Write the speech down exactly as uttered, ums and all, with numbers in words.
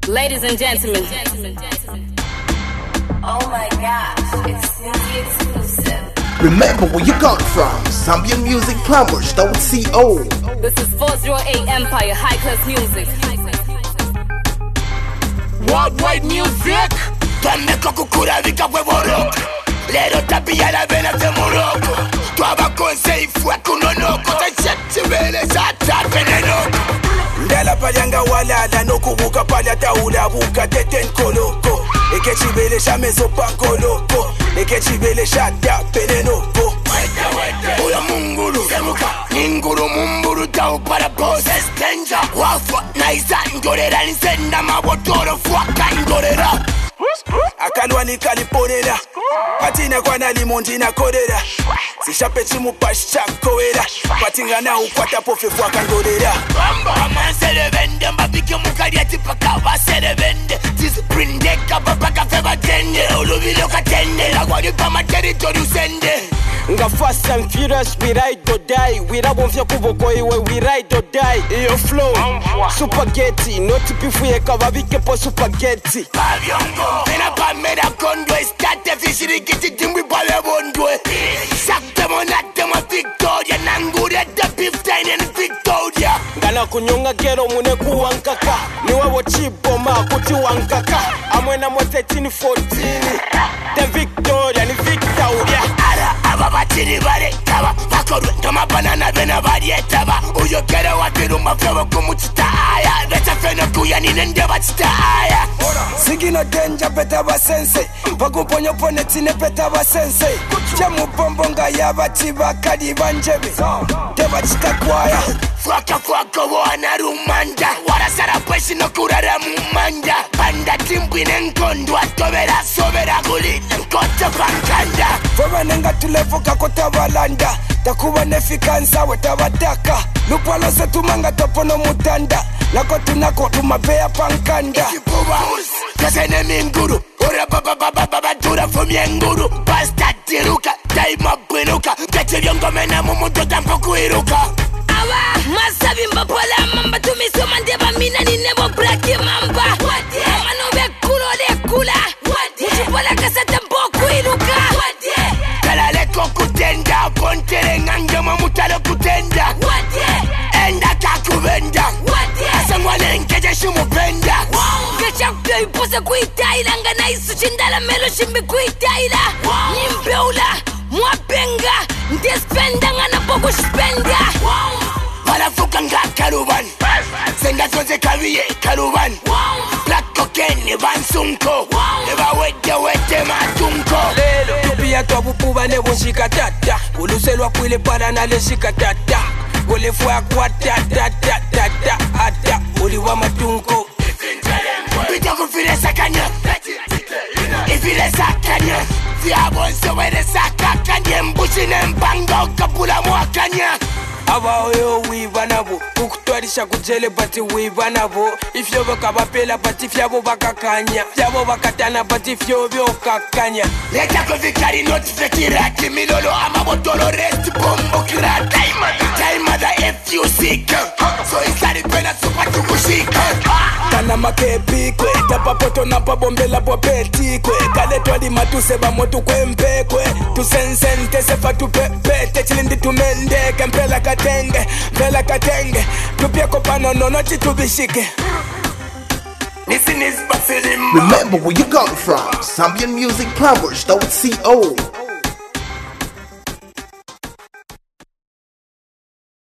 Ladies and gentlemen. Oh my gosh, it's Sneaky exclusive. Remember where you got from. Zambian Music Plumbers dot co. This is four oh eight Empire High Class Music. Worldwide music. Toneko kukura vika kwe boroko. Lero tapia la vena te moroko. Tuaba konse ifue kunonoko. Tachechi vele chata venenoko. Ndala palianga walala no kubuka palya taula buka teten koloko. Eke chibele shame sopa koloko. Eke chibele shata venenoko. Oya munguru semuka. Ninguru mumburu tau para poses danger. Wafa naisa ngorera nisenda mabotoro fuaka ngorera. Akalwa nikaliponera. Patina kwa nalimundi na korera. Sishape chimu pasha koera. Patinga na ukwata pofe fuaka ngorera. Ama selevende mbabike mukari ati paka wa selevende. Discipline kapa paka feba tende. Oluvilo katende. Lagwari pa ma territory usende. Nga fast and furious, we ride or die. We rap on kuboko iwe, we ride or die. Iyo flow, spaghetti. Not pifuye kavavike po spaghetti. Paviongo, pena pa meda kondwe. State fishiri kiti timwi pale bondwe. Sakte monate ma Victoria. Nangure de fifteen in Victoria. Ngana kunyonga gero mune kuwankaka. Niwe wachibo ma kuti wankaka. Amwena mo thirteen fourteen. The Victoria, ni Victoria. Ara ababatiri bare taba. Bakorwe kama banana bena bari etaba. Uyo kere watiru mafewa kumuchita aya. Veta feno kuya ni nende bachita aya. Sigino denja peta ba sensei. Pakuponyo pone tine peta ba sensei. Jamu bombonga ya bati bakadi banjebe. Deba chita kwaya. Fuaka fuaka wana rumanda. Wara sara pweshi no kurara mumanda. Panda timbine nkondwa. Tobera sobera guli. Nkota pankanda. Foma nenga tulefuka kota balanda. Takuba nefikansa wetabataka. Lupalo se tumanga topono mutanda. Nako tunako tumapea pankanda. Ikipuba kasene minguru. Ora baba baba baba dura fomye nguru. Pasta tiruka. Daima bwinuka. Kete vyongo mena mumuto tampoku iruka. Awa, masabi mbapola mamba tumisoma ndeba mina ni nebo braki mamba. Wadi, mano be kulo le kula. Wadi, uchipola kasata mboku iruka. Wadi, kalale kokutenda. Pontere nganga mamutalo kutenda. wadi, Enda kakuvenda. wadi. Asangwane nkeje shumupenda. Kecha pia ipose kuitaila. Ngana isu chindala melo shimbi kuitaila. Nyimbeula, mwapenga. Ndespenda ngana poku spenda. Balafuka nga karuban. Senga zoze kaviye karuban. Black cocaine bansunko. Eba wete wete matunko. Tupia twabupuba ne bunshika tata. Uluselwa kwile para na le shika tata. Gole fwa kwa tata tata tata ata. Uli wa matunko. Pita kufile sakanya. Ifile sakanya. Fia bonso wede sakakanya. Mbushi ne mpango kapula mwakanya. Abayo wiva nabo ukutwarisha kujele bati wiva nabo ifyo bakabapela bati fyabo bakakanya fyabo bakatana bati fyo byokakanya leta kovikari not fekirati milolo amabotolo rest bombo kira daima daima da if you sick so isari pena supatu kushika kana makepi kwe tapapoto na pabombela popeti kwe kale twali matuse ba motu kwempe kwe tusensente sefa tupepete chilindi tumende kempela katenge pela katenge tupia kopano nono chitubishike. Remember where you got from. Zambian Music Plumbers dot co.